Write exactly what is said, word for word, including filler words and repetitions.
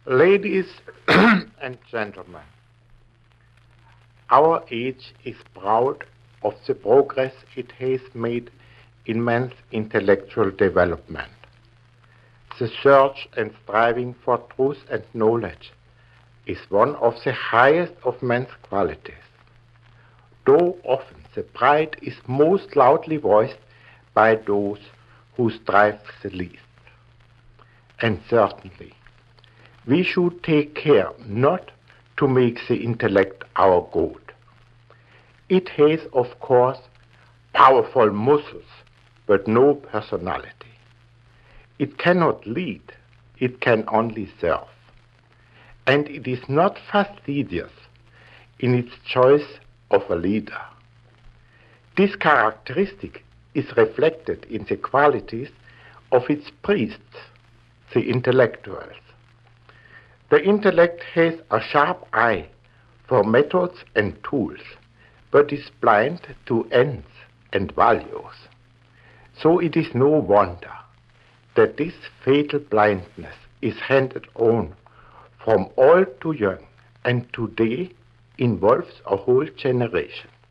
Ladies and gentlemen, our age is proud of the progress it has made in man's intellectual development. The search and striving for truth and knowledge is one of the highest of man's qualities. Though often the pride is most loudly voiced by those who strive the least. And certainly, we should take care not to make the intellect our goat. It has, of course, powerful muscles, but no personality. It cannot lead, it can only serve. And it is not fastidious in its choice of a leader. This characteristic is reflected in the qualities of its priests, the intellectuals. The intellect has a sharp eye for methods and tools, but is blind to ends and values. So it is no wonder that this fatal blindness is handed on from old to young, and today involves a whole generation.